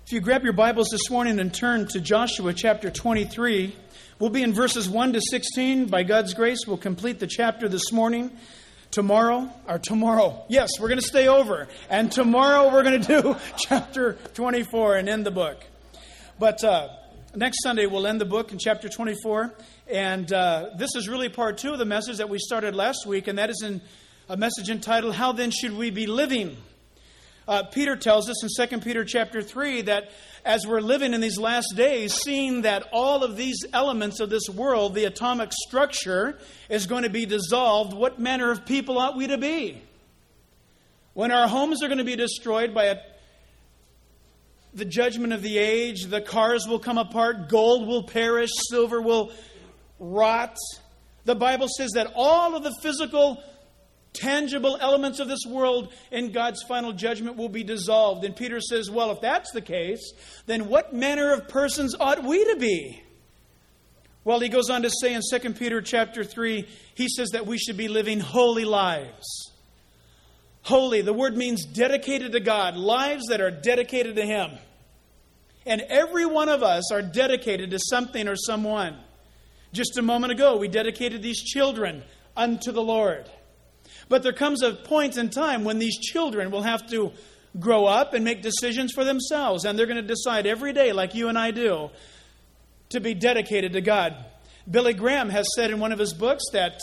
If you grab your Bibles this morning and turn to Joshua chapter 23, we'll be in verses 1 to 16. By God's grace, we'll complete the chapter this morning. Tomorrow, yes, we're going to stay over. And tomorrow we're going to do chapter 24 and end the book. But next Sunday we'll end the book in chapter 24. And this is really part 2 of the message that we started last week. And that is in a message entitled, How Then Should We Be Living? Peter tells us in 2 Peter chapter 3 that as we're living in these last days, seeing that all of these elements of this world, the atomic structure, is going to be dissolved, what manner of people ought we to be? When our homes are going to be destroyed by the judgment of the age, the cars will come apart, gold will perish, silver will rot. The Bible says that all of the physical tangible elements of this world in God's final judgment will be dissolved. And Peter says, well, if that's the case, then what manner of persons ought we to be? Well, he goes on to say in 2 Peter chapter 3, he says that we should be living holy lives. Holy, the word means dedicated to God, lives that are dedicated to Him. And every one of us are dedicated to something or someone. Just a moment ago, we dedicated these children unto the Lord. But there comes a point in time when these children will have to grow up and make decisions for themselves. And they're going to decide every day, like you and I do, to be dedicated to God. Billy Graham has said in one of his books that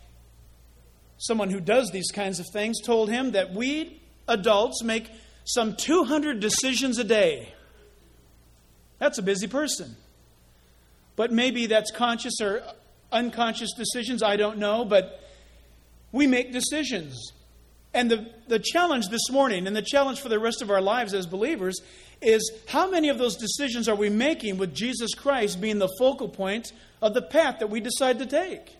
someone who does these kinds of things told him that we adults make some 200 decisions a day. That's a busy person. But maybe that's conscious or unconscious decisions, I don't know, but we make decisions. And the challenge this morning, and the challenge for the rest of our lives as believers, is how many of those decisions are we making with Jesus Christ being the focal point of the path that we decide to take?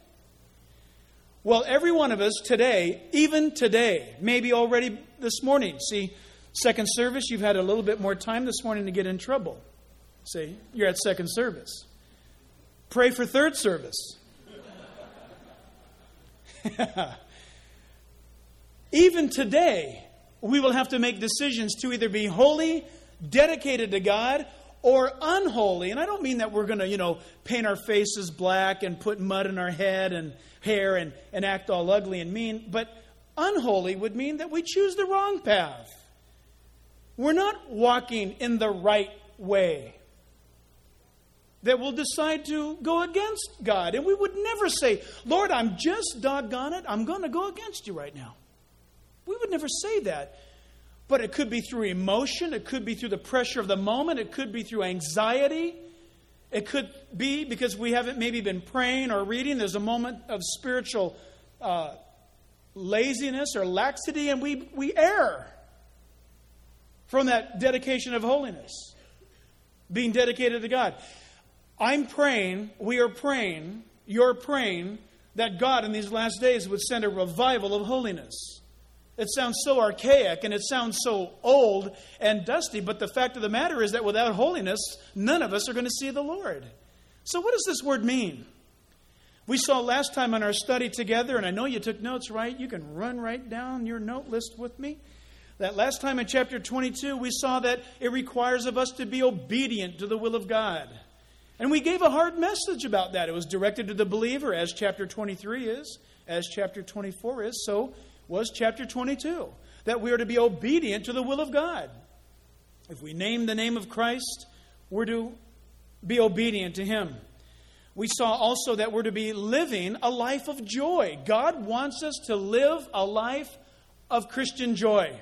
Well, every one of us today, even today, maybe already this morning. See, second service, you've had a little bit more time this morning to get in trouble. See, you're at second service. Pray for third service. Even today, we will have to make decisions to either be holy, dedicated to God, or unholy. And I don't mean that we're going to, paint our faces black and put mud in our head and hair and act all ugly and mean. But unholy would mean that we choose the wrong path. We're not walking in the right way. That we'll decide to go against God. And we would never say, Lord, I'm just doggone it, I'm going to go against you right now. We would never say that. But it could be through emotion. It could be through the pressure of the moment. It could be through anxiety. It could be because we haven't maybe been praying or reading. There's a moment of spiritual laziness or laxity, and we err from that dedication of holiness, being dedicated to God. I'm praying, we are praying, you're praying that God in these last days would send a revival of holiness. It sounds so archaic and it sounds so old and dusty, but the fact of the matter is that without holiness, none of us are going to see the Lord. So what does this word mean? We saw last time in our study together, and I know you took notes, right? You can run right down your note list with me. That last time in chapter 22, we saw that it requires of us to be obedient to the will of God. And we gave a hard message about that. It was directed to the believer, as chapter 23 is, as chapter 24 is, so was chapter 22, that we are to be obedient to the will of God. If we name the name of Christ, we're to be obedient to Him. We saw also that we're to be living a life of joy. God wants us to live a life of Christian joy.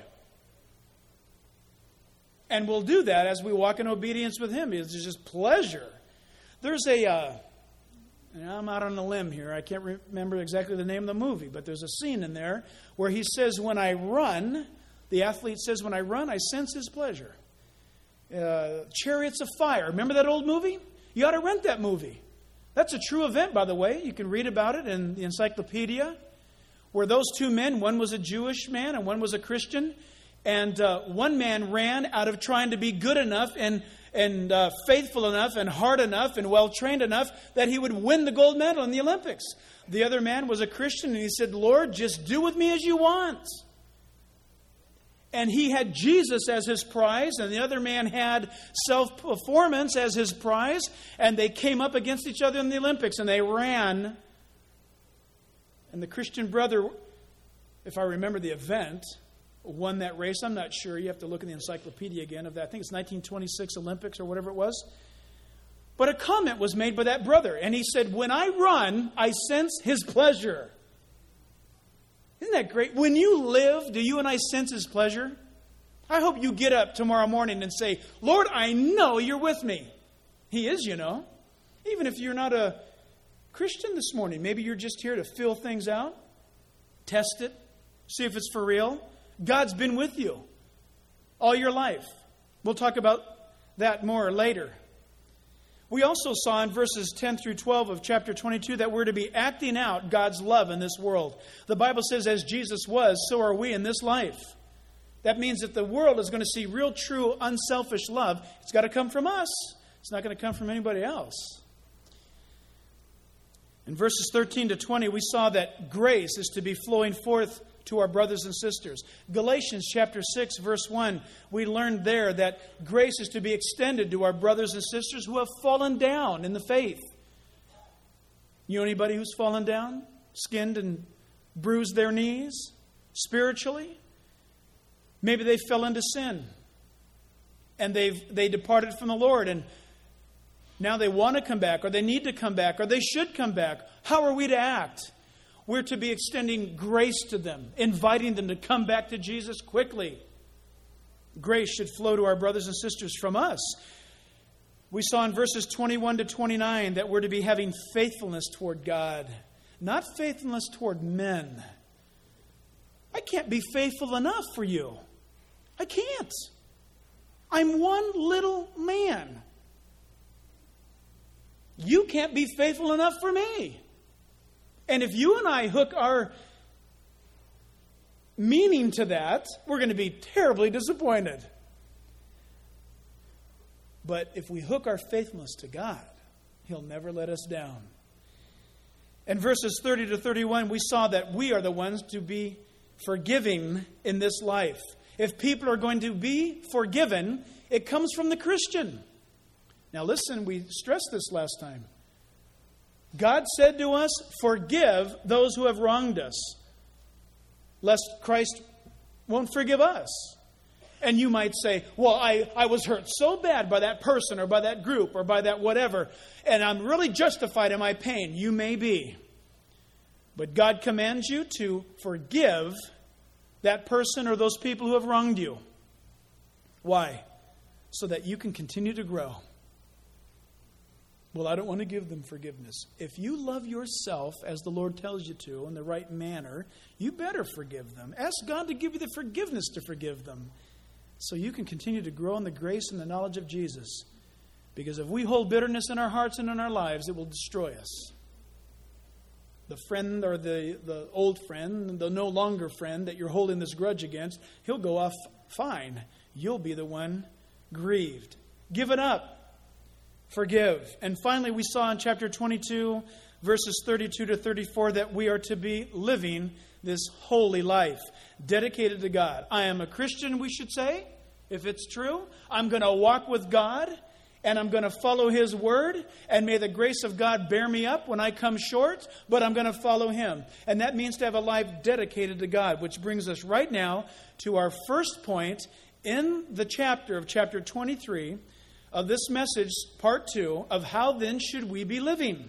And we'll do that as we walk in obedience with Him. It's just pleasure. There's I'm out on a limb here. I can't remember exactly the name of the movie, but there's a scene in there where he says, when I run, the athlete says, when I run, I sense his pleasure. Chariots of Fire. Remember that old movie? You ought to rent that movie. That's a true event, by the way. You can read about it in the encyclopedia, where those two men, one was a Jewish man and one was a Christian, and one man ran out of trying to be good enough and faithful enough and hard enough and well-trained enough that he would win the gold medal in the Olympics. The other man was a Christian, and he said, Lord, just do with me as you want. and he had Jesus as his prize, and the other man had self-performance as his prize, and they came up against each other in the Olympics, and they ran. And the Christian brother, if I remember the event, won that race. I'm not sure. You have to look in the encyclopedia again of that. I think it's 1926 Olympics or whatever it was. But a comment was made by that brother, and he said, "When I run, I sense his pleasure." Isn't that great? When you live, do you and I sense his pleasure? I hope you get up tomorrow morning and say, "Lord, I know you're with me." He is, you know. Even if you're not a Christian this morning, maybe you're just here to fill things out, test it, see if it's for real. God's been with you all your life. We'll talk about that more later. We also saw in verses 10 through 12 of chapter 22 that we're to be acting out God's love in this world. The Bible says, as Jesus was, so are we in this life. That means that the world is going to see real, true, unselfish love. It's got to come from us. It's not going to come from anybody else. In verses 13 to 20, we saw that grace is to be flowing forth to our brothers and sisters. Galatians chapter 6, verse 1, we learned there that grace is to be extended to our brothers and sisters who have fallen down in the faith. You know anybody who's fallen down, skinned and bruised their knees spiritually? Maybe they fell into sin and they departed from the Lord, and now they want to come back, or they need to come back, or they should come back. How are we to act? We're to be extending grace to them, inviting them to come back to Jesus quickly. Grace should flow to our brothers and sisters from us. We saw in verses 21 to 29 that we're to be having faithfulness toward God, not faithfulness toward men. I can't be faithful enough for you. I can't. I'm one little man. You can't be faithful enough for me. And if you and I hook our meaning to that, we're going to be terribly disappointed. But if we hook our faithfulness to God, He'll never let us down. In verses 30 to 31, we saw that we are the ones to be forgiving in this life. If people are going to be forgiven, it comes from the Christian. Now listen, we stressed this last time. God said to us, forgive those who have wronged us, lest Christ won't forgive us. And you might say, well, I was hurt so bad by that person or by that group or by that whatever, and I'm really justified in my pain. You may be. But God commands you to forgive that person or those people who have wronged you. Why? So that you can continue to grow. Well, I don't want to give them forgiveness. If you love yourself as the Lord tells you to in the right manner, you better forgive them. Ask God to give you the forgiveness to forgive them so you can continue to grow in the grace and the knowledge of Jesus. Because if we hold bitterness in our hearts and in our lives, it will destroy us. The friend or the old friend, the no longer friend that you're holding this grudge against, he'll go off fine. You'll be the one grieved. Give it up. Forgive. And finally, we saw in chapter 22, verses 32 to 34, that we are to be living this holy life, dedicated to God. I am a Christian, we should say, if it's true. I'm going to walk with God, and I'm going to follow His word, and may the grace of God bear me up when I come short, but I'm going to follow Him. And that means to have a life dedicated to God, which brings us right now to our first point in the chapter of chapter 23, of this message, part 2, of how then should we be living.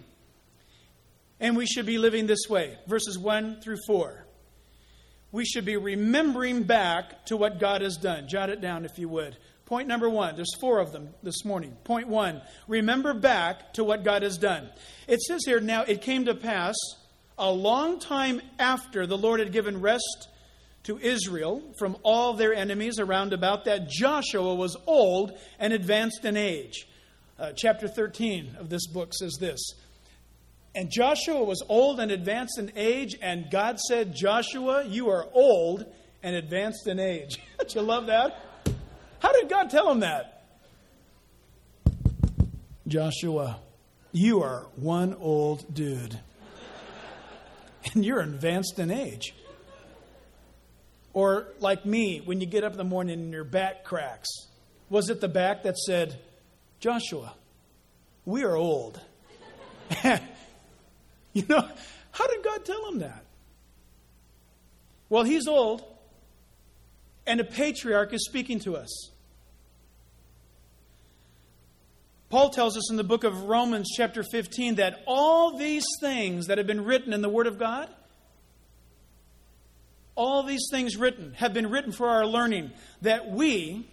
And we should be living this way, verses 1 through 4. We should be remembering back to what God has done. Jot it down if you would. Point number 1, there's 4 of them this morning. Point 1, remember back to what God has done. It says here, now it came to pass a long time after the Lord had given rest to Israel from all their enemies around about, that Joshua was old and advanced in age. Chapter 13 of this book says this. And Joshua was old and advanced in age, and God said, Joshua, you are old and advanced in age. Don't you love that? How did God tell him that? Joshua, you are one old dude. And you're advanced in age. Or like me, when you get up in the morning and your back cracks. Was it the back that said, Joshua, we are old? You know, how did God tell him that? Well, he's old, and a patriarch is speaking to us. Paul tells us in the book of Romans chapter 15 that all these things that have been written in the Word of God, all these things written have been written for our learning, that we,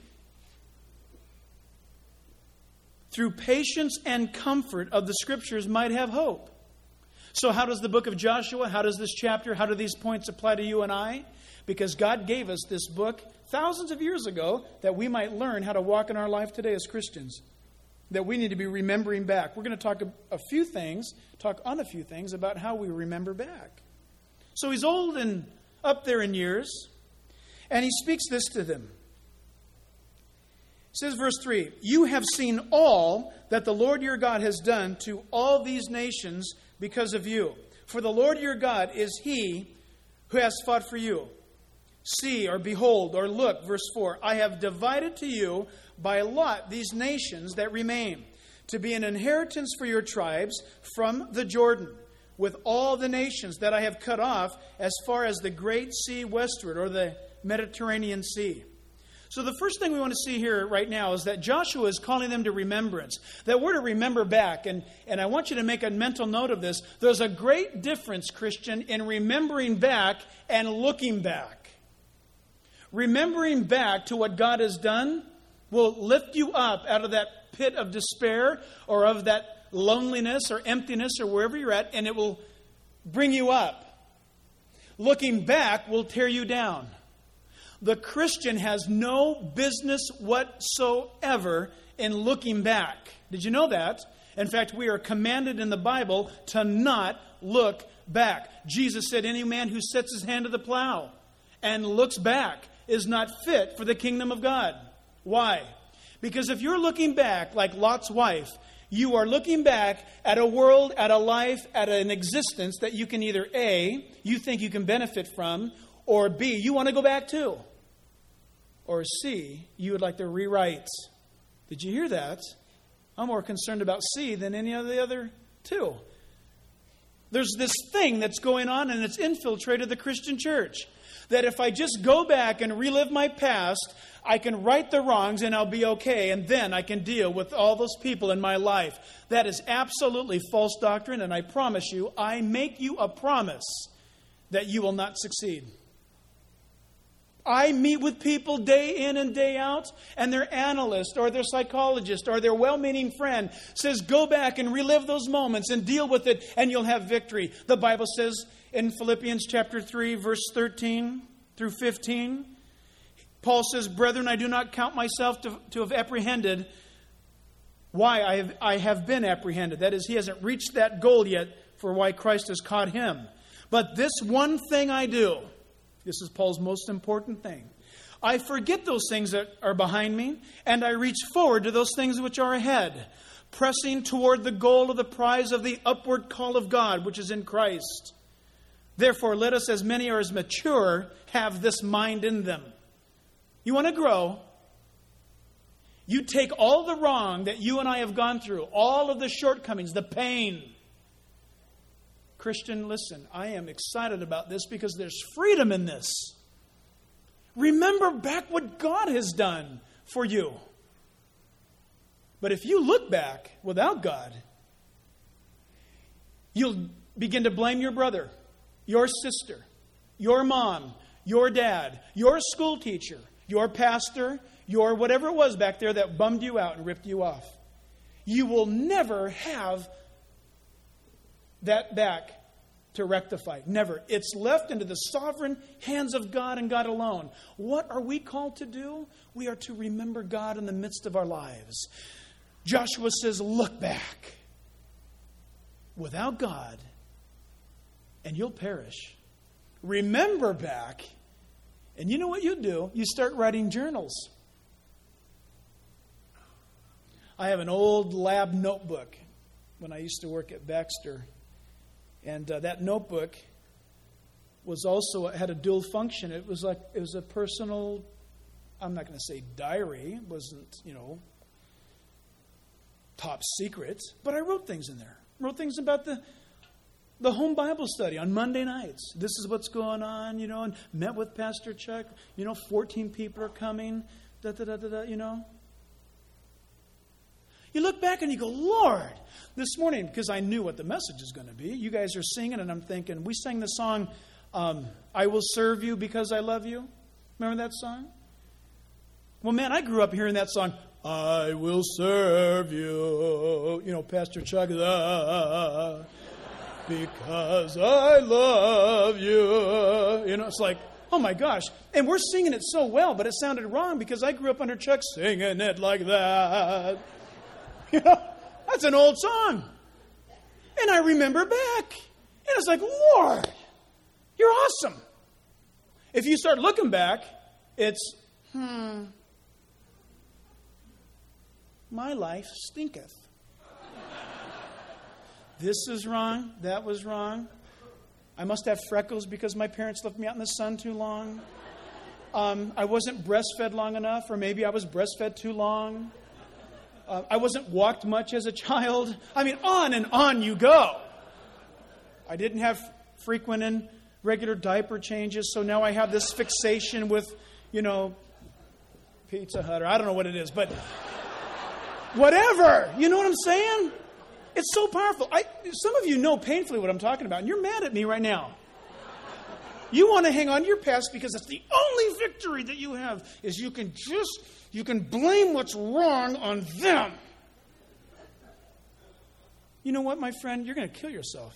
through patience and comfort of the Scriptures, might have hope. So how does the book of Joshua, how does this chapter, how do these points apply to you and I? Because God gave us this book thousands of years ago that we might learn how to walk in our life today as Christians. That we need to be remembering back. We're going to talk on a few things about how we remember back. So he's old and up there in years, and he speaks this to them. It says, verse 3, you have seen all that the Lord your God has done to all these nations because of you. For the Lord your God is he who has fought for you. See, or behold, or look, verse 4, I have divided to you by lot these nations that remain, to be an inheritance for your tribes from the Jordan, with all the nations that I have cut off as far as the great sea westward, or the Mediterranean Sea. So the first thing we want to see here right now is that Joshua is calling them to remembrance. That we're to remember back. And I want you to make a mental note of this. There's a great difference, Christian, in remembering back and looking back. Remembering back to what God has done will lift you up out of that pit of despair or of that loneliness or emptiness or wherever you're at, and it will bring you up. Looking back will tear you down. The Christian has no business whatsoever in looking back. Did you know that? In fact, we are commanded in the Bible to not look back. Jesus said, any man who sets his hand to the plow and looks back is not fit for the kingdom of God. Why? Because if you're looking back like Lot's wife, you are looking back at a world, at a life, at an existence that you can either A, you think you can benefit from, or B, you want to go back to. Or C, you would like to rewrite. Did you hear that? I'm more concerned about C than any of the other two. There's this thing that's going on, and it's infiltrated the Christian church. That if I just go back and relive my past, I can right the wrongs and I'll be okay, and then I can deal with all those people in my life. That is absolutely false doctrine, and I promise you, I make you a promise that you will not succeed. I meet with people day in and day out, and their analyst or their psychologist or their well-meaning friend says, go back and relive those moments and deal with it, and you'll have victory. The Bible says in Philippians chapter 3, verse 13 through 15, Paul says, brethren, I do not count myself to have apprehended. Why? I have been apprehended. That is, he hasn't reached that goal yet for why Christ has caught him. But this one thing I do. This is Paul's most important thing. I forget those things that are behind me, and I reach forward to those things which are ahead, pressing toward the goal of the prize of the upward call of God, which is in Christ. Therefore, let us, as many are as mature, have this mind in them. You want to grow? You take all the wrong that you and I have gone through, all of the shortcomings, the pain. Christian, listen, I am excited about this because there's freedom in this. Remember back what God has done for you. But if you look back without God, you'll begin to blame your brother, your sister, your mom, your dad, your school teacher, your pastor, your whatever it was back there that bummed you out and ripped you off. You will never have that back to rectify. Never. It's left into the sovereign hands of God and God alone. What are we called to do? We are to remember God in the midst of our lives. Joshua says, look back. Without God, and you'll perish. Remember back, and you know what you do? You start writing journals. I have an old lab notebook when I used to work at Baxter. And that notebook was also had a dual function. It was a personal, I'm not going to say diary. It wasn't, top secret. But I wrote things in there. Wrote things about the home Bible study on Monday nights. This is what's going on, and met with Pastor Chuck. 14 people are coming. You look back and you go, Lord, this morning, because I knew what the message is going to be. You guys are singing, and I'm thinking, we sang the song, I Will Serve You Because I Love You. Remember that song? Well, man, I grew up hearing that song, I will serve you. Pastor Chuck, because I love you. It's like, oh my gosh. And we're singing it so well, but it sounded wrong because I grew up under Chuck singing it like that. That's an old song. And I remember back. And it's like, Lord, you're awesome. If you start looking back, it's, my life stinketh. This is wrong. That was wrong. I must have freckles because my parents left me out in the sun too long. I wasn't breastfed long enough, or maybe I was breastfed too long. I wasn't walked much as a child. I mean, on and on you go. I didn't have frequent and regular diaper changes, so now I have this fixation with, Pizza Hut, or I don't know what it is, but whatever. You know what I'm saying? It's so powerful. Some of you know painfully what I'm talking about, and you're mad at me right now. You want to hang on to your past because it's the only victory that you have is you can blame what's wrong on them. You know what, my friend? You're going to kill yourself.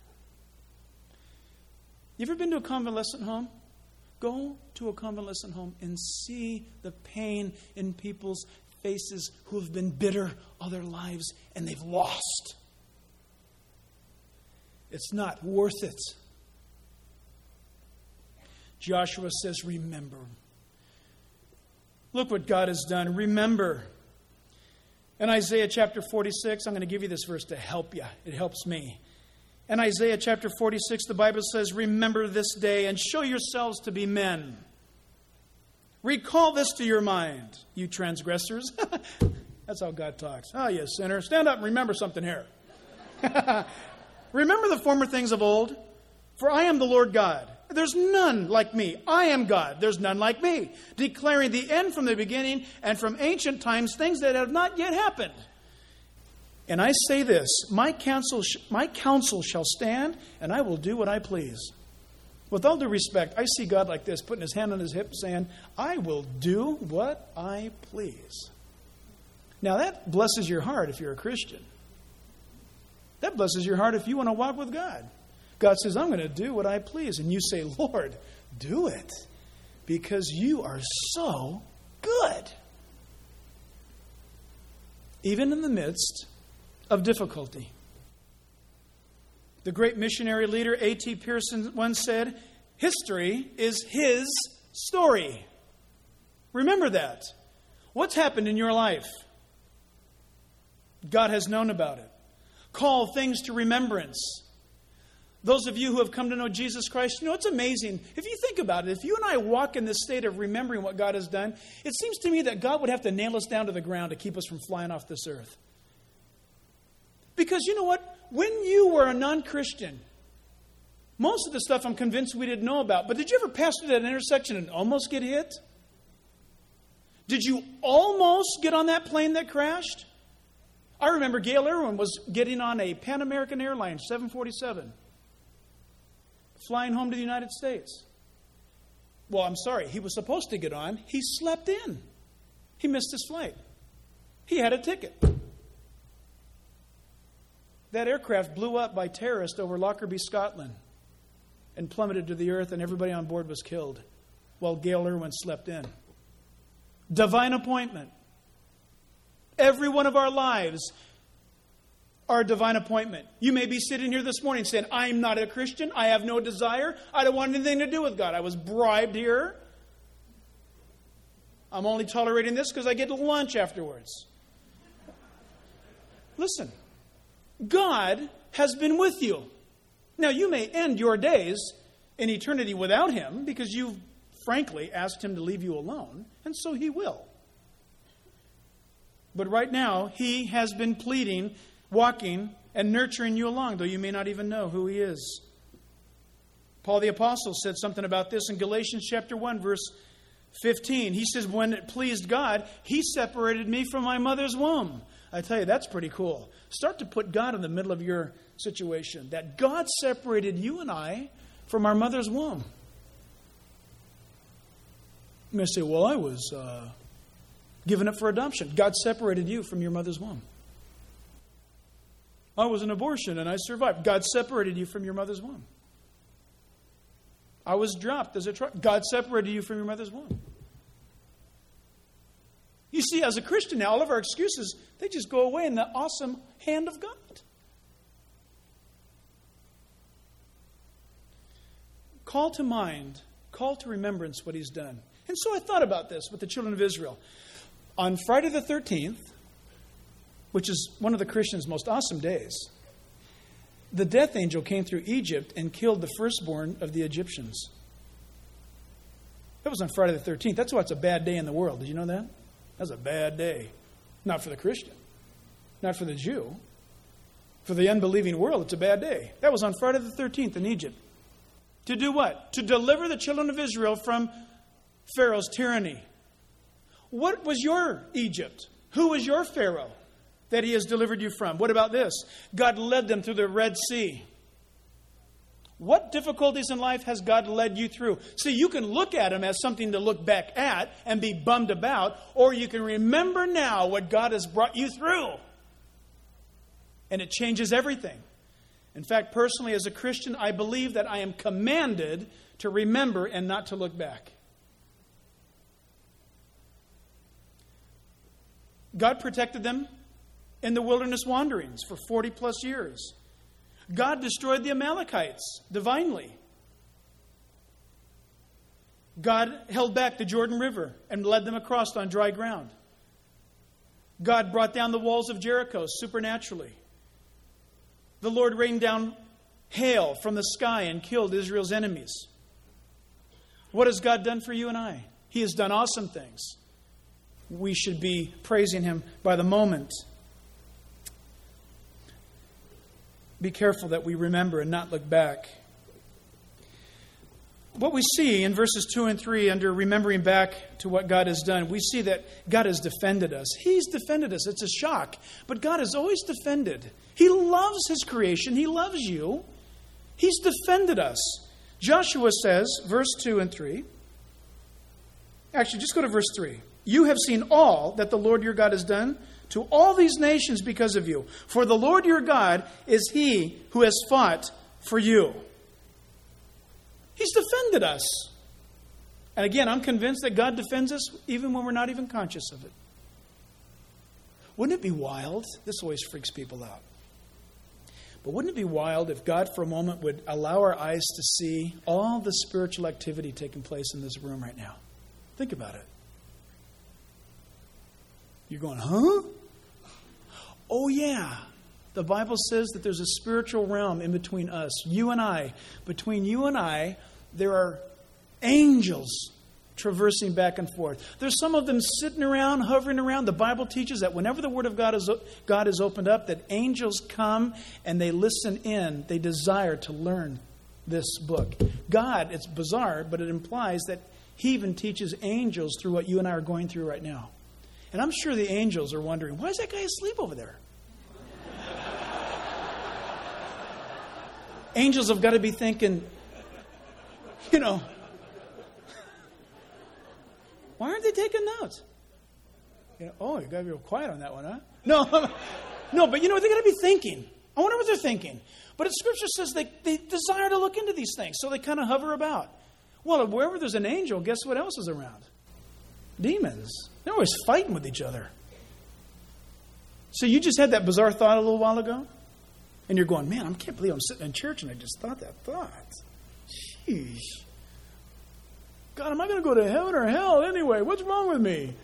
You ever been to a convalescent home? Go to a convalescent home and see the pain in people's faces who have been bitter all their lives and they've lost. It's not worth it. Joshua says, remember. Look what God has done. Remember. In Isaiah chapter 46, I'm going to give you this verse to help you. It helps me. In Isaiah chapter 46, the Bible says, remember this day and show yourselves to be men. Recall this to your mind, you transgressors. That's how God talks. Oh, you sinner. Stand up and remember something here. Remember the former things of old, for I am the Lord God. There's none like me. I am God. There's none like me. Declaring the end from the beginning and from ancient times, things that have not yet happened. And I say this, my counsel shall stand, and I will do what I please. With all due respect, I see God like this, putting his hand on his hip, saying, I will do what I please. Now that blesses your heart if you're a Christian. That blesses your heart if you want to walk with God. God says, I'm going to do what I please. And you say, Lord, do it. Because you are so good. Even in the midst of difficulty. The great missionary leader A.T. Pierson once said, history is his story. Remember that. What's happened in your life? God has known about it. Call things to remembrance. Those of you who have come to know Jesus Christ, it's amazing. If you think about it, if you and I walk in this state of remembering what God has done, it seems to me that God would have to nail us down to the ground to keep us from flying off this earth. Because you know what? When you were a non-Christian, most of the stuff I'm convinced we didn't know about. But did you ever pass through that intersection and almost get hit? Did you almost get on that plane that crashed? I remember Gail Irwin was getting on a Pan American Airlines 747, flying home to the United States. Well, I'm sorry, he was supposed to get on. He slept in. He missed his flight. He had a ticket. That aircraft blew up by terrorists over Lockerbie, Scotland, and plummeted to the earth, and everybody on board was killed while Gail Irwin slept in. Divine appointment. Every one of our lives are a divine appointment. You may be sitting here this morning saying, I'm not a Christian. I have no desire. I don't want anything to do with God. I was bribed here. I'm only tolerating this because I get lunch afterwards. Listen, God has been with you. Now, you may end your days in eternity without him because you've frankly asked him to leave you alone, and so he will. But right now, he has been pleading, walking, and nurturing you along, though you may not even know who he is. Paul the Apostle said something about this in Galatians chapter 1, verse 15. He says, when it pleased God, he separated me from my mother's womb. I tell you, that's pretty cool. Start to put God in the middle of your situation. That God separated you and I from our mother's womb. You may say, well, I was given up for adoption. God separated you from your mother's womb. I was an abortion and I survived. God separated you from your mother's womb. I was dropped as a child. God separated you from your mother's womb. You see, as a Christian now, all of our excuses, they just go away in the awesome hand of God. Call to mind, call to remembrance what he's done. And so I thought about this with the children of Israel. On Friday the 13th, which is one of the Christians' most awesome days, the death angel came through Egypt and killed the firstborn of the Egyptians. That was on Friday the 13th. That's why it's a bad day in the world. Did you know that? That's a bad day. Not for the Christian. Not for the Jew. For the unbelieving world, it's a bad day. That was on Friday the 13th in Egypt. To do what? To deliver the children of Israel from Pharaoh's tyranny. What was your Egypt? Who was your Pharaoh that he has delivered you from? What about this? God led them through the Red Sea. What difficulties in life has God led you through? See, you can look at them as something to look back at and be bummed about, or you can remember now what God has brought you through. And it changes everything. In fact, personally, as a Christian, I believe that I am commanded to remember and not to look back. God protected them in the wilderness wanderings for 40 plus years. God destroyed the Amalekites divinely. God held back the Jordan River and led them across on dry ground. God brought down the walls of Jericho supernaturally. The Lord rained down hail from the sky and killed Israel's enemies. What has God done for you and I? He has done awesome things. We should be praising him by the moment. Be careful that we remember and not look back. What we see in verses 2 and 3 under remembering back to what God has done, we see that God has defended us. He's defended us. It's a shock. But God has always defended. He loves his creation. He loves you. He's defended us. Joshua says, verse 2 and 3. Actually, just go to verse 3. You have seen all that the Lord your God has done to all these nations because of you. For the Lord your God is he who has fought for you. He's defended us. And again, I'm convinced that God defends us even when we're not even conscious of it. Wouldn't it be wild? This always freaks people out. But wouldn't it be wild if God for a moment would allow our eyes to see all the spiritual activity taking place in this room right now? Think about it. You're going, huh? Oh, yeah. The Bible says that there's a spiritual realm in between us, you and I. Between you and I, there are angels traversing back and forth. There's some of them sitting around, hovering around. The Bible teaches that whenever the Word of God is opened up, that angels come and they listen in. They desire to learn this book. God, it's bizarre, but it implies that he even teaches angels through what you and I are going through right now. And I'm sure the angels are wondering, why is that guy asleep over there? Angels have got to be thinking, why aren't they taking notes? You got to be real quiet on that one, huh? No, but they got to be thinking. I wonder what they're thinking. But Scripture says they desire to look into these things, so they kind of hover about. Well, wherever there's an angel, guess what else is around? Demons. They're always fighting with each other. So you just had that bizarre thought a little while ago? And you're going, man, I can't believe I'm sitting in church and I just thought that thought. Jeez. God, am I going to go to heaven or hell anyway? What's wrong with me?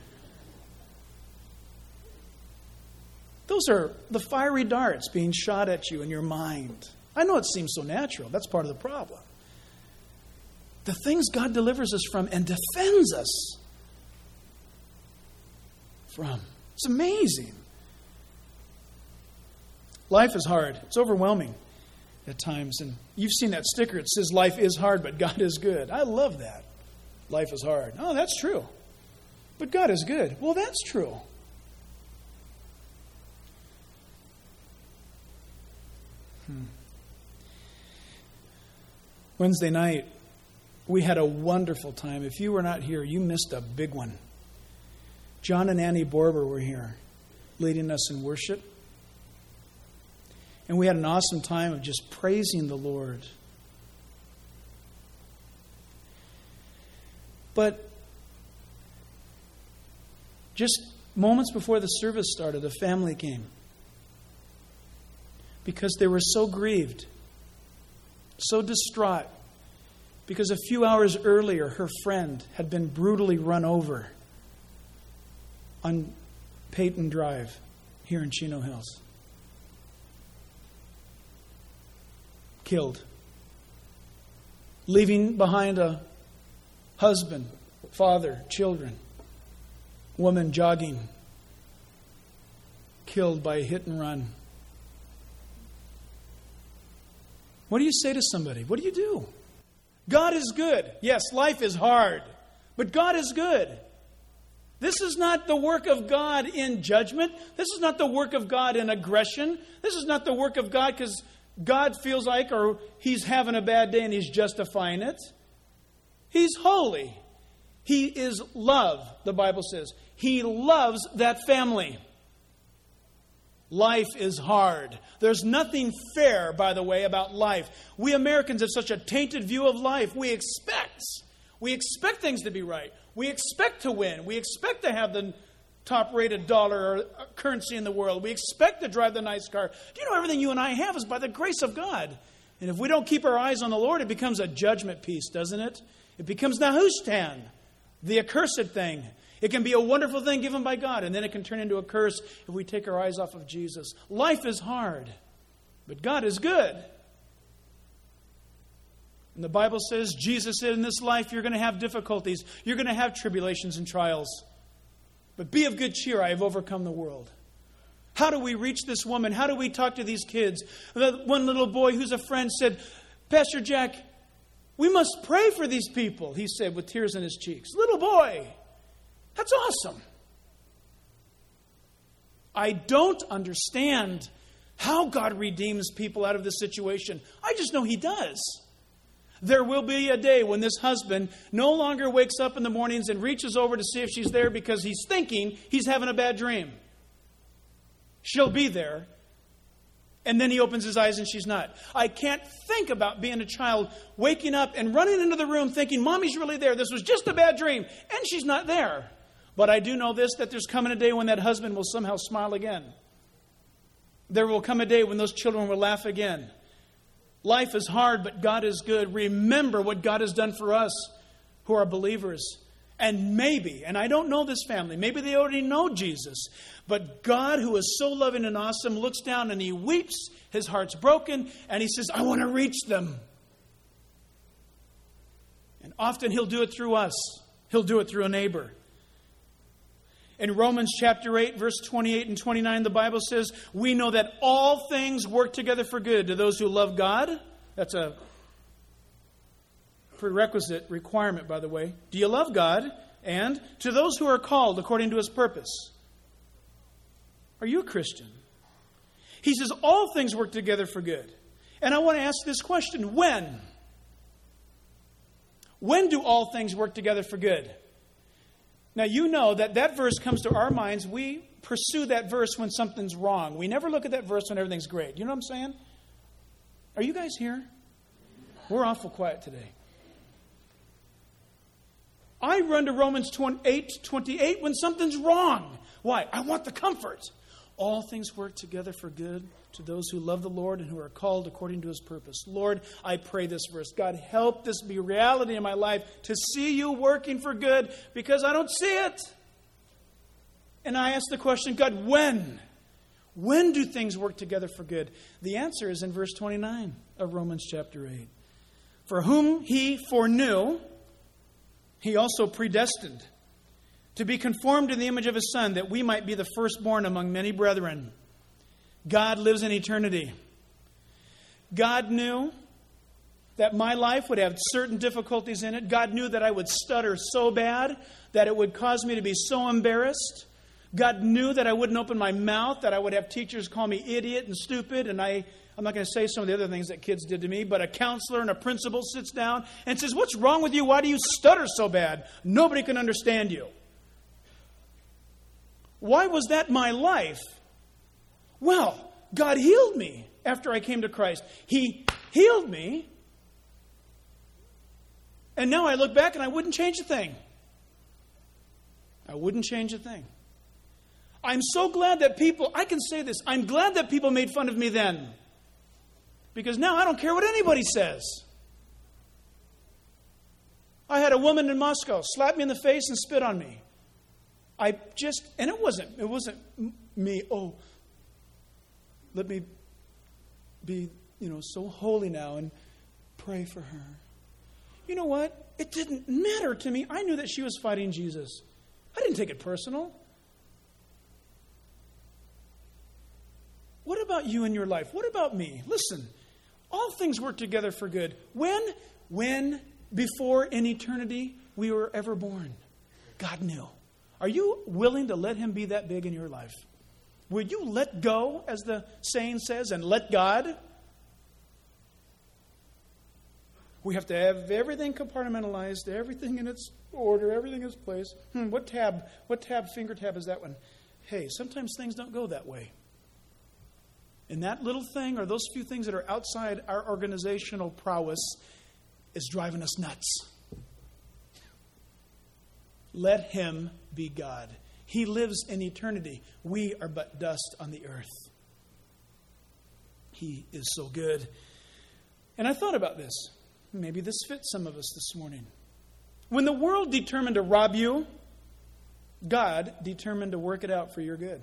Those are the fiery darts being shot at you in your mind. I know it seems so natural. That's part of the problem. The things God delivers us from and defends us from. It's amazing. Life is hard. It's overwhelming at times. And you've seen that sticker. It says, life is hard, but God is good. I love that. Life is hard. Oh, that's true. But God is good. Well, that's true. Wednesday night, we had a wonderful time. If you were not here, you missed a big one. John and Annie Borber were here, leading us in worship. And we had an awesome time of just praising the Lord. But just moments before the service started, a family came. Because they were so grieved, so distraught, because a few hours earlier, her friend had been brutally run over on Peyton Drive here in Chino Hills. Killed. Leaving behind a husband, father, children, woman jogging, killed by a hit and run. What do you say to somebody? What do you do? God is good. Yes, life is hard, but God is good. This is not the work of God in judgment. This is not the work of God in aggression. This is not the work of God because God feels like, or He's having a bad day and He's justifying it. He's holy. He is love, the Bible says. He loves that family. Life is hard. There's nothing fair, by the way, about life. We Americans have such a tainted view of life. We expect things to be right. We expect to win. We expect to have the top-rated dollar or currency in the world. We expect to drive the nice car. Do you know everything you and I have is by the grace of God? And if we don't keep our eyes on the Lord, it becomes a judgment piece, doesn't it? It becomes Nehushtan, the accursed thing. It can be a wonderful thing given by God, and then it can turn into a curse if we take our eyes off of Jesus. Life is hard, but God is good. And the Bible says, Jesus said, in this life you're going to have difficulties. You're going to have tribulations and trials. But be of good cheer, I have overcome the world. How do we reach this woman? How do we talk to these kids? One little boy who's a friend said, Pastor Jack, we must pray for these people, he said with tears in his cheeks. Little boy, that's awesome. I don't understand how God redeems people out of this situation. I just know He does. There will be a day when this husband no longer wakes up in the mornings and reaches over to see if she's there because he's thinking he's having a bad dream. She'll be there. And then he opens his eyes and she's not. I can't think about being a child, waking up and running into the room thinking, Mommy's really there. This was just a bad dream. And she's not there. But I do know this, that there's coming a day when that husband will somehow smile again. There will come a day when those children will laugh again. Life is hard, but God is good. Remember what God has done for us who are believers. And maybe, and I don't know this family, maybe they already know Jesus, but God, who is so loving and awesome, looks down and He weeps. His heart's broken, and He says, I want to reach them. And often He'll do it through us. He'll do it through a neighbor. In Romans chapter 8, verse 28 and 29, the Bible says, we know that all things work together for good to those who love God. That's a prerequisite requirement, by the way. Do you love God? And to those who are called according to His purpose. Are you a Christian? He says all things work together for good. And I want to ask this question. When? When do all things work together for good? Now, you know that verse comes to our minds. We pursue that verse when something's wrong. We never look at that verse when everything's great. You know what I'm saying? Are you guys here? We're awful quiet today. I run to Romans 8:28 when something's wrong. Why? I want the comfort. All things work together for good to those who love the Lord and who are called according to His purpose. Lord, I pray this verse. God, help this be reality in my life to see You working for good because I don't see it. And I ask the question, God, when? When do things work together for good? The answer is in verse 29 of Romans chapter 8. For whom he foreknew, he also predestined to be conformed to the image of his Son, that we might be the firstborn among many brethren. God lives in eternity. God knew that my life would have certain difficulties in it. God knew that I would stutter so bad that it would cause me to be so embarrassed. God knew that I wouldn't open my mouth, that I would have teachers call me idiot and stupid, and I'm not going to say some of the other things that kids did to me, but a counselor and a principal sits down and says, "What's wrong with you? Why do you stutter so bad? Nobody can understand you." Why was that my life? Well, God healed me after I came to Christ. He healed me. And now I look back and I wouldn't change a thing. I wouldn't change a thing. I'm so glad that I can say this, I'm glad that people made fun of me then. Because now I don't care what anybody says. I had a woman in Moscow slap me in the face and spit on me. And it wasn't me, let me be, so holy now and pray for her. You know what? It didn't matter to me. I knew that she was fighting Jesus. I didn't take it personal. What about you in your life? What about me? Listen, all things work together for good. When, before in eternity, we were ever born, God knew. Are you willing to let him be that big in your life? Will you let go, as the saying says, and let God? We have to have everything compartmentalized, everything in its order, everything in its place. What finger tab is that one? Hey, sometimes things don't go that way. And that little thing, or those few things that are outside our organizational prowess, is driving us nuts. Let him be God. He lives in eternity. We are but dust on the earth. He is so good. And I thought about this. Maybe this fits some of us this morning. When the world determined to rob you, God determined to work it out for your good.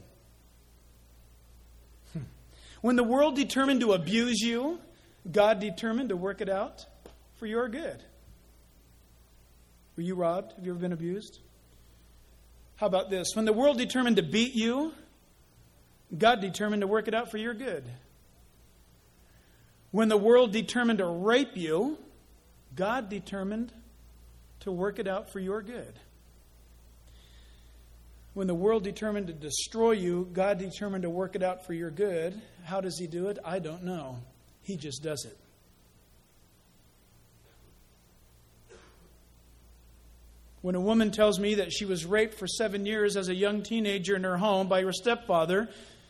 When the world determined to abuse you, God determined to work it out for your good. Were you robbed? Have you ever been abused? How about this? When the world determined to beat you, God determined to work it out for your good. When the world determined to rape you, God determined to work it out for your good. When the world determined to destroy you, God determined to work it out for your good. How does he do it? I don't know. He just does it. When a woman tells me that she was raped for 7 years as a young teenager in her home by her stepfather,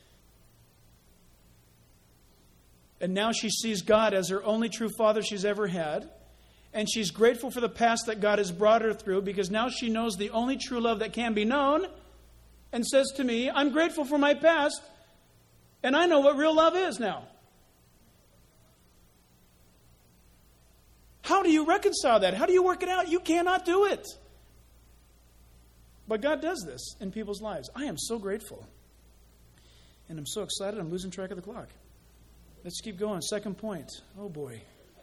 and now she sees God as her only true father she's ever had, and she's grateful for the past that God has brought her through, because now she knows the only true love that can be known, and says to me, I'm grateful for my past, and I know what real love is now. How do you reconcile that? How do you work it out? You cannot do it. But God does this in people's lives. I am so grateful. And I'm so excited, I'm losing track of the clock. Let's keep going. Second point. Oh, boy.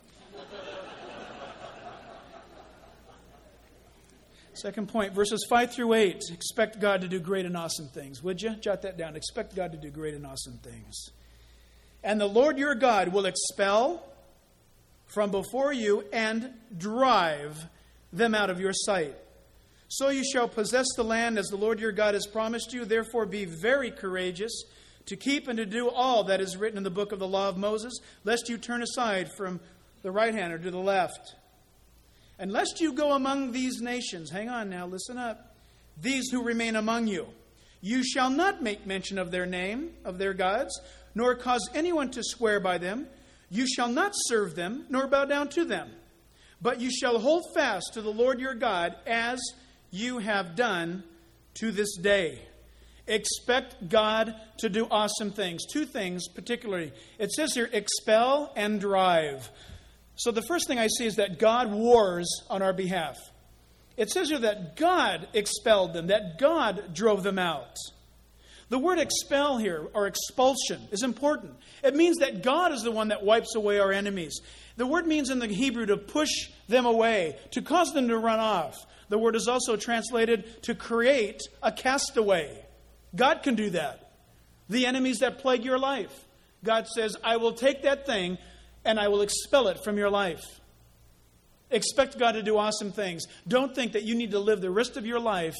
Second point, verses 5 through 8. Expect God to do great and awesome things. Would you? Jot that down. Expect God to do great and awesome things. And the Lord your God will expel from before you and drive them out of your sight. So you shall possess the land as the Lord your God has promised you. Therefore be very courageous to keep and to do all that is written in the book of the law of Moses, lest you turn aside from the right hand or to the left. And lest you go among these nations, hang on now, listen up, these who remain among you, you shall not make mention of their name, of their gods, nor cause anyone to swear by them. You shall not serve them, nor bow down to them. But you shall hold fast to the Lord your God, as you have done to this day. Expect God to do awesome things. Two things particularly. It says here, expel and drive. So the first thing I see is that God wars on our behalf. It says here that God expelled them, that God drove them out. The word expel here, or expulsion, is important. It means that God is the one that wipes away our enemies. The word means in the Hebrew to push them away, to cause them to run off. The word is also translated to create a castaway. God can do that. The enemies that plague your life. God says, I will take that thing and I will expel it from your life. Expect God to do awesome things. Don't think that you need to live the rest of your life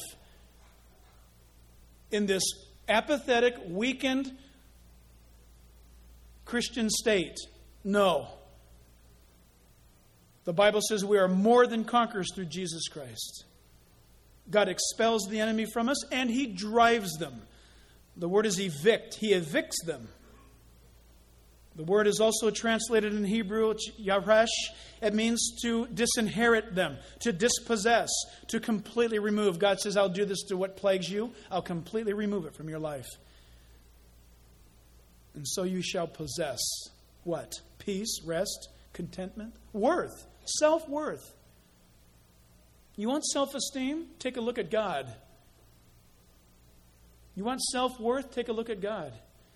in this apathetic, weakened Christian state. No. The Bible says we are more than conquerors through Jesus Christ. God expels the enemy from us and He drives them. The word is evict. He evicts them. The word is also translated in Hebrew, yaresh. It means to disinherit them, to dispossess, to completely remove. God says, I'll do this to what plagues you. I'll completely remove it from your life. And so you shall possess what? Peace, rest, contentment, worth, self-worth. You want self-esteem? Take a look at God. You want self-worth? Take a look at God.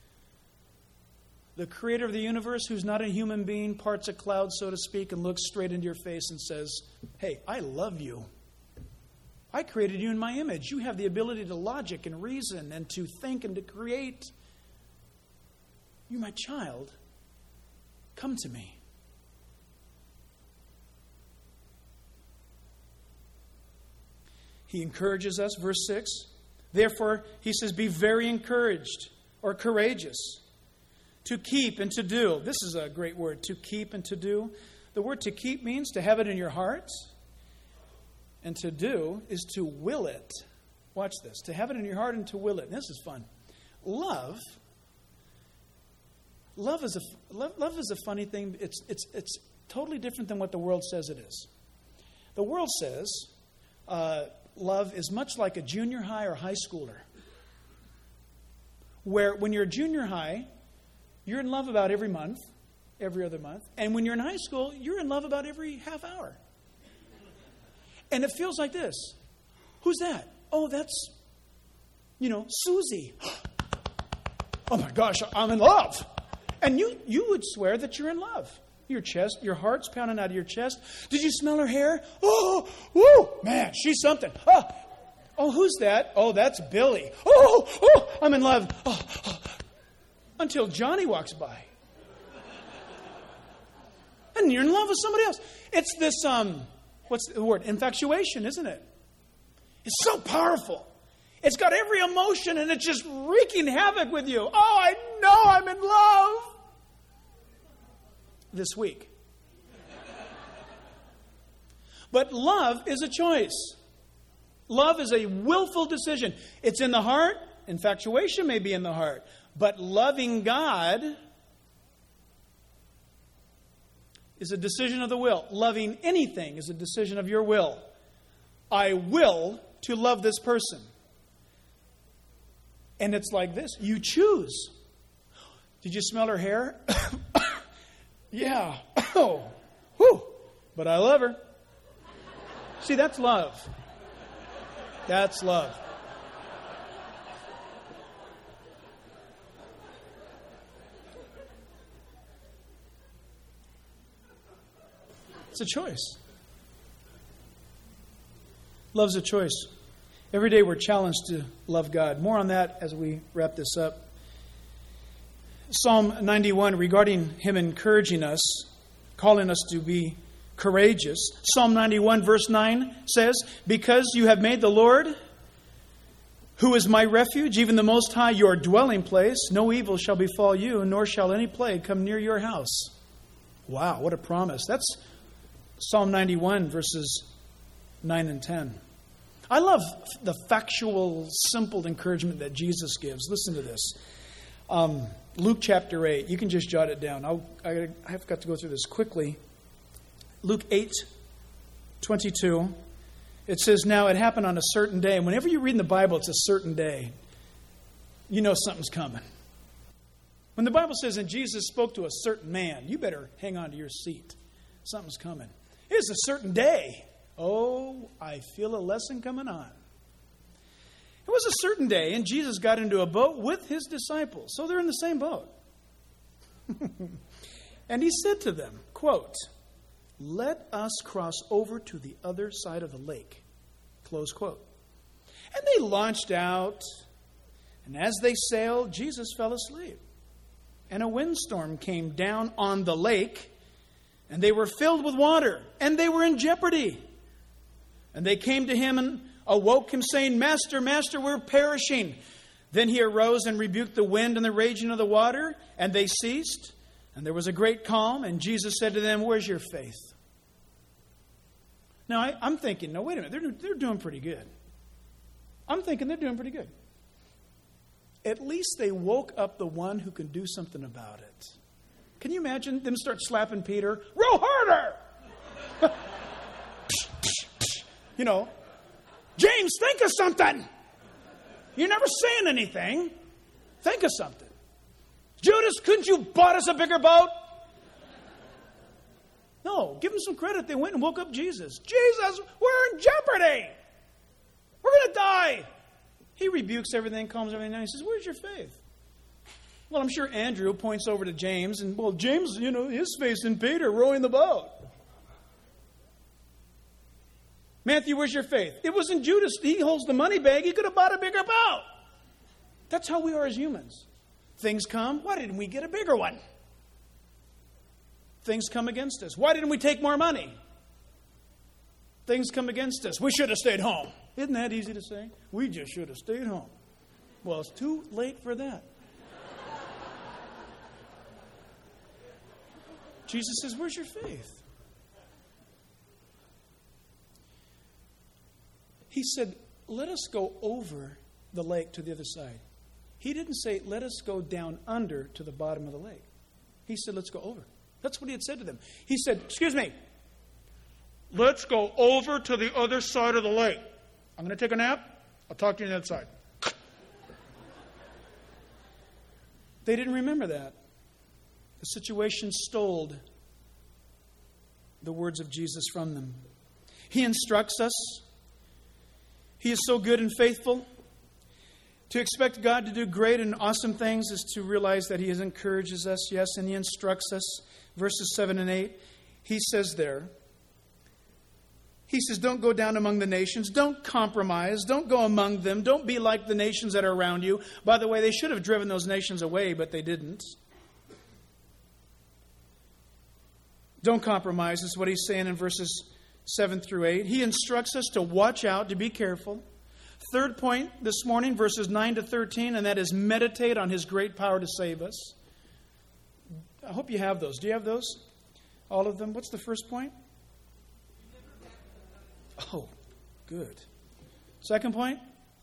The creator of the universe, who's not a human being, parts a cloud, so to speak, and looks straight into your face and says, hey, I love you. I created you in my image. You have the ability to logic and reason and to think and to create. You're my child. Come to me. He encourages us, verse 6. Therefore, he says, be very encouraged or courageous. To keep and to do. This is a great word, to keep and to do. The word to keep means to have it in your heart. And to do is to will it. Watch this. To have it in your heart and to will it. This is fun. Love is a funny thing. It's totally different than what the world says it is. The world says love is much like a junior high or high schooler. Where when you're a junior high, you're in love about every month, every other month. And when you're in high school, you're in love about every half hour. And it feels like this. Who's that? Oh, that's, Susie. Oh my gosh, I'm in love. And you would swear that you're in love. Your heart's pounding out of your chest. Did you smell her hair? Oh, woo, man, she's something. Oh, who's that? Oh, that's Billy. Oh, I'm in love. Oh. Until Johnny walks by. And you're in love with somebody else. It's this, what's the word? Infatuation, isn't it? It's so powerful. It's got every emotion and it's just wreaking havoc with you. Oh, I know I'm in love. This week. But love is a choice. Love is a willful decision. It's in the heart. Infatuation may be in the heart. But loving God is a decision of the will. Loving anything is a decision of your will. I will to love this person. And it's like this. You choose. Did you smell her hair? Yeah. Oh. Whew. But I love her. See, that's love. That's love. It's a choice. Love's a choice. Every day we're challenged to love God. More on that as we wrap this up. Psalm 91, regarding Him encouraging us, calling us to be courageous. Psalm 91, verse 9 says, because you have made the Lord, who is my refuge, even the Most High, your dwelling place, no evil shall befall you, nor shall any plague come near your house. Wow, what a promise. That's Psalm 91, verses 9 and 10. I love the factual, simple encouragement that Jesus gives. Listen to this. Luke chapter 8. You can just jot it down. I've got to go through this quickly. Luke 8:22. It says, now it happened on a certain day. And whenever you read in the Bible, it's a certain day. You know something's coming. When the Bible says, and Jesus spoke to a certain man, you better hang on to your seat. Something's coming. It's a certain day. Oh, I feel a lesson coming on. It was a certain day, and Jesus got into a boat with his disciples. So they're in the same boat. And he said to them, quote, "Let us cross over to the other side of the lake." Close quote. And they launched out, and as they sailed, Jesus fell asleep. And a windstorm came down on the lake, and they were filled with water, and they were in jeopardy. And they came to him and awoke him, saying, "Master, Master, we're perishing." Then he arose and rebuked the wind and the raging of the water, and they ceased. And there was a great calm, and Jesus said to them, "Where's your faith?" Now, I'm thinking, no, wait a minute, they're doing pretty good. I'm thinking they're doing pretty good. At least they woke up the one who can do something about it. Can you imagine them start slapping Peter? "Row harder!" You know, "James, think of something. You're never saying anything. Think of something. Judas, couldn't you bought us a bigger boat?" No, give them some credit. They went and woke up Jesus. "Jesus, we're in jeopardy. We're going to die." He rebukes everything, calms everything down. He says, "Where's your faith?" Well, I'm sure Andrew points over to James, and, well, James, his faith's in Peter rowing the boat. "Matthew, where's your faith?" It was in Judas. He holds the money bag. He could have bought a bigger boat. That's how we are as humans. Things come. Why didn't we get a bigger one? Things come against us. Why didn't we take more money? Things come against us. We should have stayed home. Isn't that easy to say? We just should have stayed home. Well, it's too late for that. Jesus says, "Where's your faith?" He said, "Let us go over the lake to the other side." He didn't say, "Let us go down under to the bottom of the lake." He said, "Let's go over." That's what he had said to them. He said, "Excuse me, let's go over to the other side of the lake. I'm going to take a nap. I'll talk to you on the other side." They didn't remember that. The situation stole the words of Jesus from them. He instructs us. He is so good and faithful. To expect God to do great and awesome things is to realize that He encourages us, yes, and He instructs us. Verses 7 and 8, He says there, He says, don't go down among the nations. Don't compromise. Don't go among them. Don't be like the nations that are around you. By the way, they should have driven those nations away, but they didn't. Don't compromise is what He's saying in verses 7 through 8. He instructs us to watch out, to be careful. Third point this morning, verses 9 to 13, and that is meditate on His great power to save us. I hope you have those. Do you have those? All of them? What's the first point? Oh, good. Second point?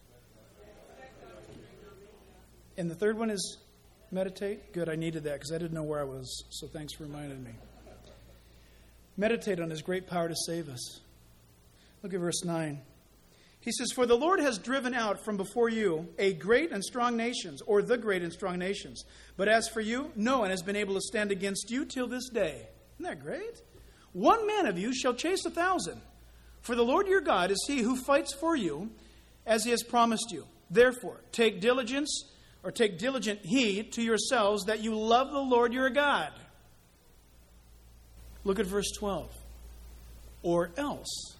And the third one is meditate? Good, I needed that because I didn't know where I was. So thanks for reminding me. Meditate on His great power to save us. Look at verse 9. He says, "For the Lord has driven out from before you a great and strong nations," or the great and strong nations. "But as for you, no one has been able to stand against you till this day." Isn't that great? "One man of you shall chase 1,000. For the Lord your God is He who fights for you, as He has promised you. Therefore, take diligent heed to yourselves that you love the Lord your God." Look at verse 12. "Or else,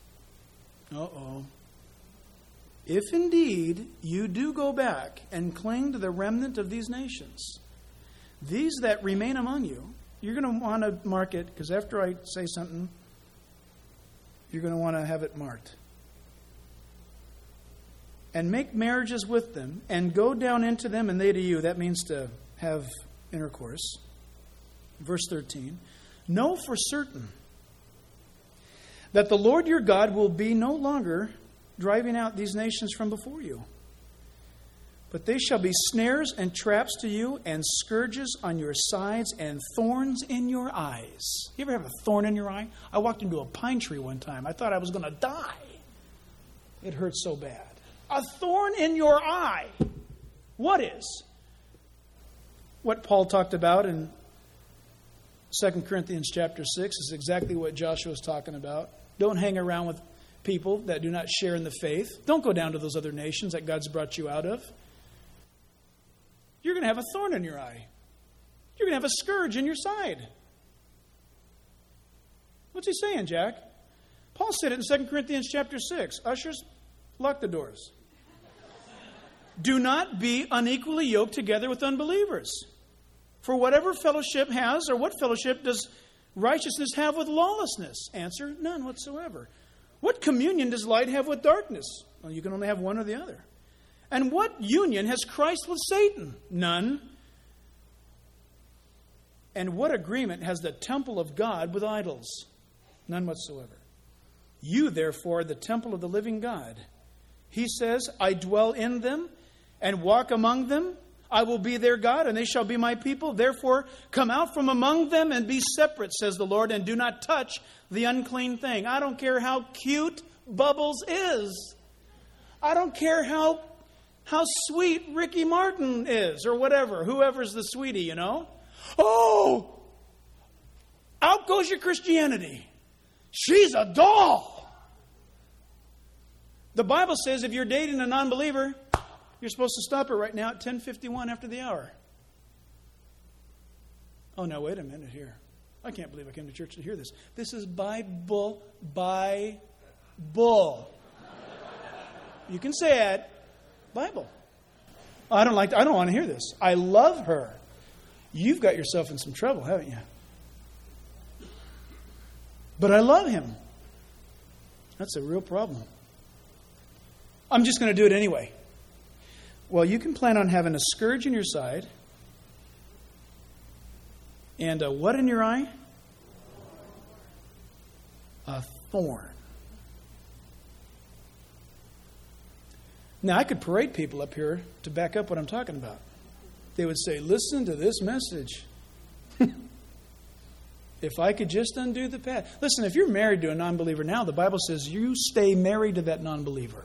if indeed you do go back and cling to the remnant of these nations, these that remain among you," you're going to want to mark it, because after I say something, you're going to want to have it marked. "And make marriages with them, and go down into them, and they to you." That means to have intercourse. Verse 13. "Know for certain that the Lord your God will be no longer driving out these nations from before you, but they shall be snares and traps to you, and scourges on your sides, and thorns in your eyes." You ever have a thorn in your eye? I walked into a pine tree one time. I thought I was going to die. It hurt so bad. A thorn in your eye. What is? What Paul talked about in 2 Corinthians chapter 6 is exactly what Joshua is talking about. Don't hang around with people that do not share in the faith. Don't go down to those other nations that God's brought you out of. You're going to have a thorn in your eye. You're going to have a scourge in your side. What's he saying, Jack? Paul said it in 2 Corinthians chapter 6. Ushers, lock the doors. Do not be unequally yoked together with unbelievers. For whatever fellowship has, or what fellowship does righteousness have with lawlessness? Answer, none whatsoever. What communion does light have with darkness? Well, you can only have one or the other. And what union has Christ with Satan? None. And what agreement has the temple of God with idols? None whatsoever. You, therefore, are the temple of the living God. He says, I dwell in them and walk among them. I will be their God, and they shall be my people. Therefore, come out from among them and be separate, says the Lord, and do not touch the unclean thing. I don't care how cute Bubbles is. I don't care how sweet Ricky Martin is, or whatever. Whoever's the sweetie, you know. Oh! Out goes your Christianity. She's a doll. The Bible says if you're dating a non-believer, you're supposed to stop her right now at 10:51 after the hour. Oh, no, wait a minute here. I can't believe I came to church to hear this. This is Bible. You can say it. Bible. I don't want to hear this. I love her. You've got yourself in some trouble, haven't you? But I love him. That's a real problem. I'm just going to do it anyway. Well, you can plan on having a scourge in your side and a what in your eye? A thorn. Now, I could parade people up here to back up what I'm talking about. They would say, listen to this message. If I could just undo the past. Listen, if you're married to a non-believer now, the Bible says you stay married to that non-believer.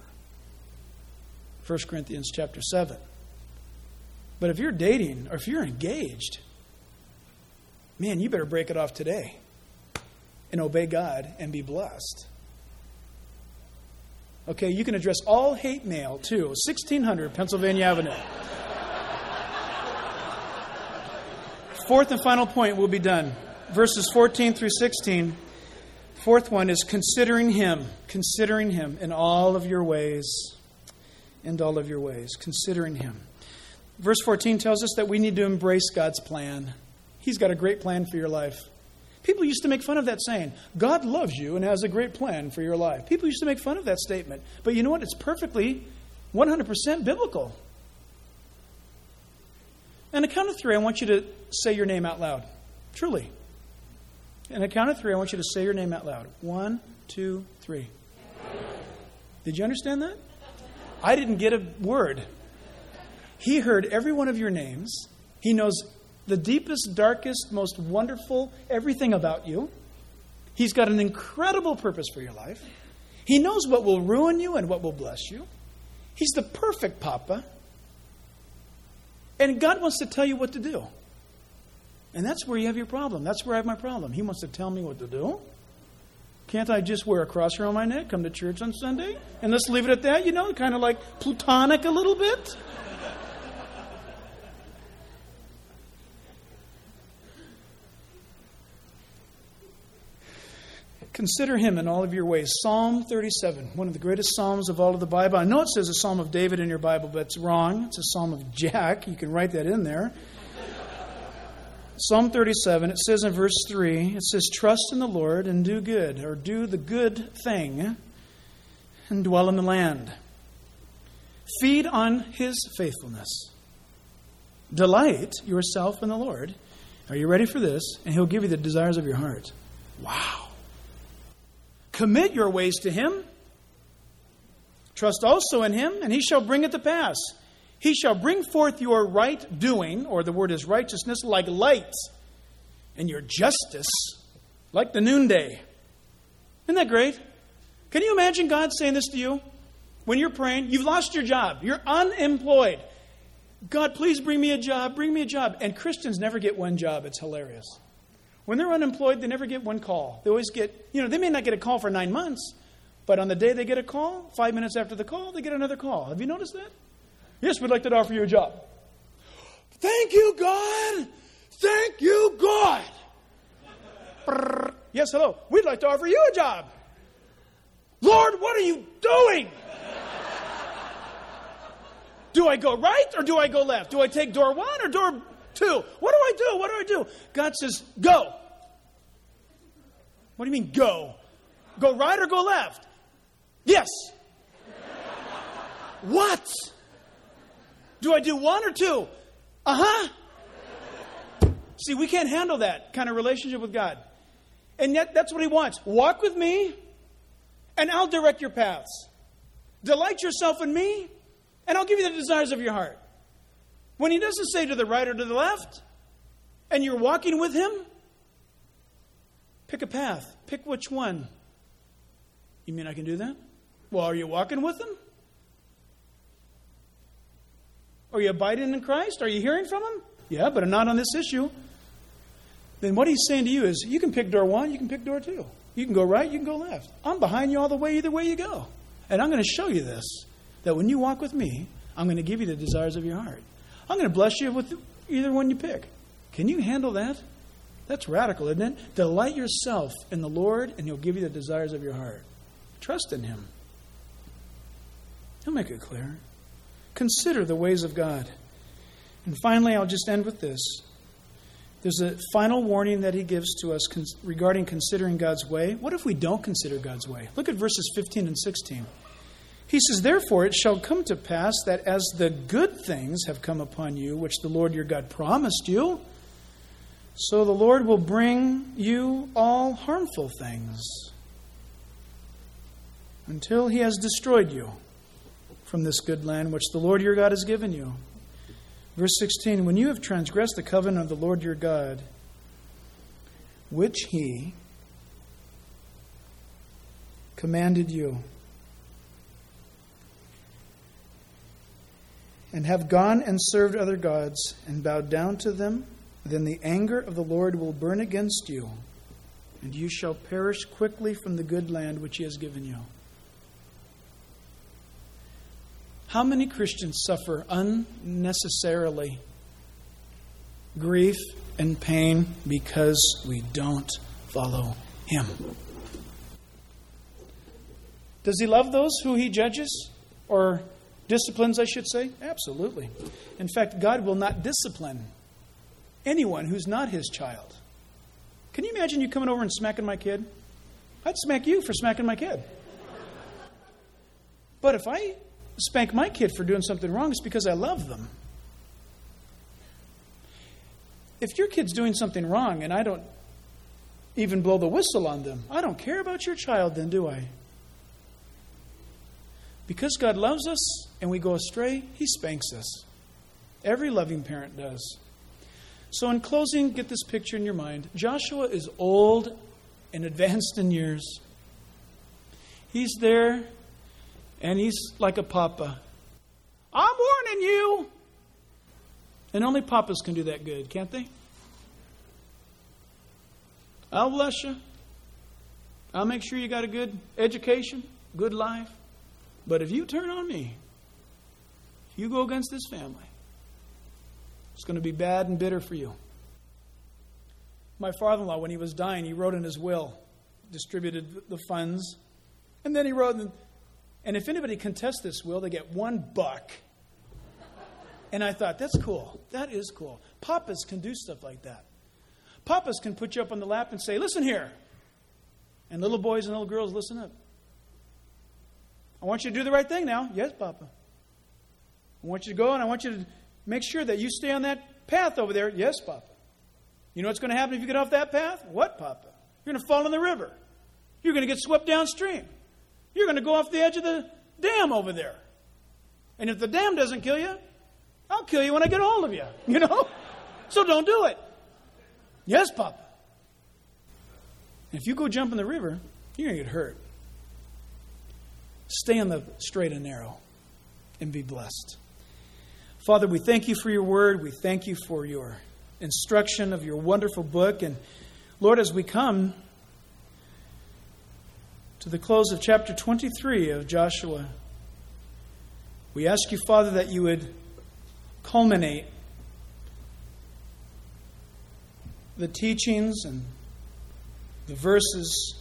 1 Corinthians chapter 7. But if you're dating or if you're engaged, man, you better break it off today and obey God and be blessed. Okay, you can address all hate mail to 1600 Pennsylvania Avenue. Fourth and final point, we'll be done. Verses 14 through 16. Fourth one is considering him in all of your ways. In all of your ways. Considering him. Verse 14 tells us that we need to embrace God's plan. He's got a great plan for your life. People used to make fun of that saying, God loves you and has a great plan for your life. People used to make fun of that statement. But you know what? It's perfectly 100% biblical. And on the count of three, I want you to say your name out loud. Truly. And on the count of three, I want you to say your name out loud. 1, 2, 3. Did you understand that? I didn't get a word. He heard every one of your names. He knows the deepest, darkest, most wonderful everything about you. He's got an incredible purpose for your life. He knows what will ruin you and what will bless you. He's the perfect papa. And God wants to tell you what to do. And that's where you have your problem. That's where I have my problem. He wants to tell me what to do. Can't I just wear a cross around my neck, come to church on Sunday, and let's leave it at that? You know, kind of like platonic a little bit. Consider him in all of your ways. Psalm 37, one of the greatest psalms of all of the Bible. I know it says a Psalm of David in your Bible, but it's wrong. It's a Psalm of Jack. You can write that in there. Psalm 37, it says in verse 3, it says, trust in the Lord and do good, or do the good thing, and dwell in the land. Feed on his faithfulness. Delight yourself in the Lord. Are you ready for this? And he'll give you the desires of your heart. Wow. Commit your ways to him. Trust also in him, and he shall bring it to pass. He shall bring forth your right doing, or the word is righteousness, like light, and your justice like the noonday. Isn't that great? Can you imagine God saying this to you? When you're praying, you've lost your job. You're unemployed. God, please bring me a job. Bring me a job. And Christians never get one job. It's hilarious. When they're unemployed, they never get one call. They always get, they may not get a call for 9 months, But on the day they get a call, 5 minutes after the call, they get another call. Have you noticed that? Yes, we'd like to offer you a job. Thank you, God. Thank you, God. Yes, hello. We'd like to offer you a job. Lord, what are you doing? Do I go right or do I go left? Do I take door 1 or door 2? What do I do? What do I do? God says, go. What do you mean, go? Go right or go left? Yes. What? Do I do 1 or 2? Uh-huh. See, we can't handle that kind of relationship with God. And yet, that's what He wants. Walk with me, and I'll direct your paths. Delight yourself in me, and I'll give you the desires of your heart. When He doesn't say to the right or to the left, and you're walking with Him, pick a path. Pick which one. You mean I can do that? Well, are you walking with Him? Are you abiding in Christ? Are you hearing from Him? Yeah, but I'm not on this issue. Then what He's saying to you is, you can pick door 1, you can pick door 2. You can go right, you can go left. I'm behind you all the way, either way you go. And I'm going to show you this, that when you walk with me, I'm going to give you the desires of your heart. I'm going to bless you with either one you pick. Can you handle that? That's radical, isn't it? Delight yourself in the Lord, and He'll give you the desires of your heart. Trust in Him. He'll make it clear. Consider the ways of God. And finally, I'll just end with this. There's a final warning that He gives to us regarding considering God's way. What if we don't consider God's way? Look at verses 15 and 16. He says, therefore it shall come to pass that as the good things have come upon you, which the Lord your God promised you, so the Lord will bring you all harmful things until He has destroyed you from this good land which the Lord your God has given you. Verse 16, when you have transgressed the covenant of the Lord your God, which He commanded you, and have gone and served other gods and bowed down to them, then the anger of the Lord will burn against you, and you shall perish quickly from the good land which He has given you. How many Christians suffer unnecessarily grief and pain because we don't follow Him? Does He love those who He judges or disciplines, I should say? Absolutely. In fact, God will not discipline anyone who's not His child. Can you imagine you coming over and smacking my kid? I'd smack you for smacking my kid. But if I spank my kid for doing something wrong, it's because I love them. If your kid's doing something wrong and I don't even blow the whistle on them, I don't care about your child then, do I? Because God loves us and we go astray, He spanks us. Every loving parent does. So in closing, get this picture in your mind. Joshua is old and advanced in years. He's there and he's like a papa. I'm warning you. And only papas can do that good, can't they? I'll bless you. I'll make sure you got a good education, good life. But if you turn on me, if you go against this family, it's going to be bad and bitter for you. My father-in-law, when he was dying, he wrote in his will, distributed the funds, and then he wrote, and if anybody contests this will, they get $1. And I thought, that's cool. That is cool. Papas can do stuff like that. Papas can put you up on the lap and say, listen here. And little boys and little girls, listen up. I want you to do the right thing now. Yes, Papa. I want you to go and I want you to make sure that you stay on that path over there. Yes, Papa. You know what's going to happen if you get off that path? What, Papa? You're going to fall in the river. You're going to get swept downstream. You're going to go off the edge of the dam over there. And if the dam doesn't kill you, I'll kill you when I get a hold of you. You know? So don't do it. Yes, Papa. If you go jump in the river, you're going to get hurt. Stay on the straight and narrow and be blessed. Father, we thank you for your word. We thank you for your instruction of your wonderful book. And Lord, as we come to to the close of chapter 23 of Joshua. We ask you, Father, that you would culminate the teachings and the verses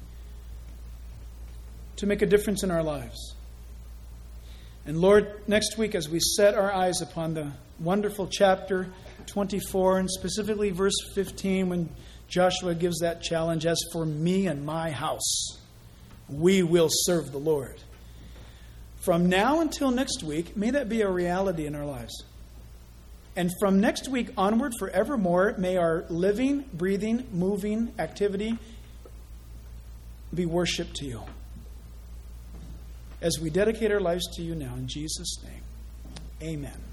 to make a difference in our lives. And Lord, next week as we set our eyes upon the wonderful chapter 24, and specifically verse 15, when Joshua gives that challenge, as for me and my house, we will serve the Lord. From now until next week, may that be a reality in our lives. And from next week onward, forevermore, may our living, breathing, moving activity be worship to you. As we dedicate our lives to you now, in Jesus' name, amen.